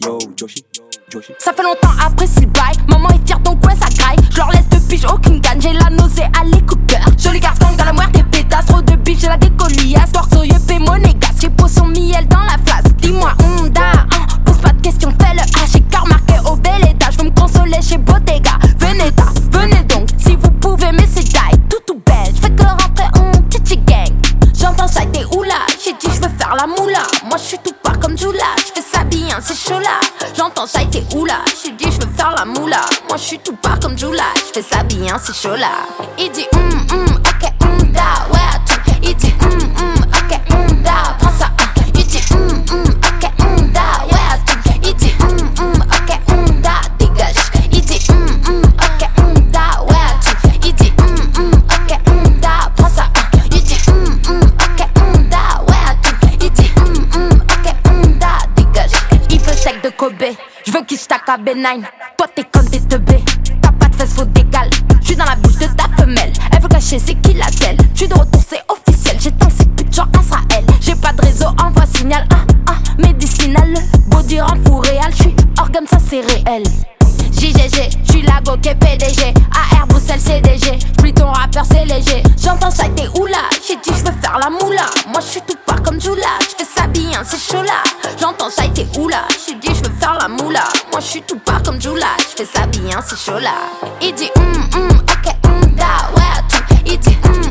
Ça fait longtemps après s'il baille, maman est fière donc ouais ça graille. Je leur laisse de pige aucune gagne, j'ai la nausée à l'écouteur. Joli garçon dans la moire des pétasses, trop de biche j'ai la décoliasse. Torso yeux monégasque, j'ai pour son miel dans la face. Dis-moi Honda, pose pas de questions, fais le H. J'ai car marqué au bel étage, je veux me consoler chez Bottega. Venez donc, si vous pouvez mais c'est die. Tout belle, je fais que rentrer en chichi gang. J'entends ça t'es oula, j'ai dit je veux faire la moula. Moi je suis tout part comme Jula, je fais ça bien, c'est chaud là. J'entends ça t'es oula, j'ai dit je veux faire la moula. Moi je suis tout part comme Jula, je fais ça bien, c'est chaud là. Il dit ok da, ouais à tout. Il dit ok da, prends ça. Il dit ok da, ouais à tout. Il dit ok da, dégage. Il dit ok da, ouais à tout. Il dit ok da, prends ça. Il dit ok da, ouais à tout. Il dit ok da, dégage. Il veut sec de Kobe, je veux qu'il stack à B9. Toi t'es comme des teubés, t'as pas de fesses, faut décale. J'suis dans la bouche de ta femelle, elle veut cacher c'est qui la selle. J'suis de retour c'est officiel, j'ai tant ces putes genre Israël. J'ai pas de réseau, envoie signal, médicinal. Body rend pour réel, j'suis organe ça c'est réel. JGG, j'suis la go qui est PDG. AR Bruxelles CDG, j'plie ton rappeur c'est léger. J'entends ça t'es oula, j'ai dit j'veux faire la moula. Moi j'suis tout part comme Jula, j'fais ça bien c'est chaud là. J'entends ça t'es oula, j'ai dit j'veux faire la moula. Moi j'suis tout part comme Jula, j'fais ça bien c'est chaud là. Il dit ok da, ouais à tout. Il dit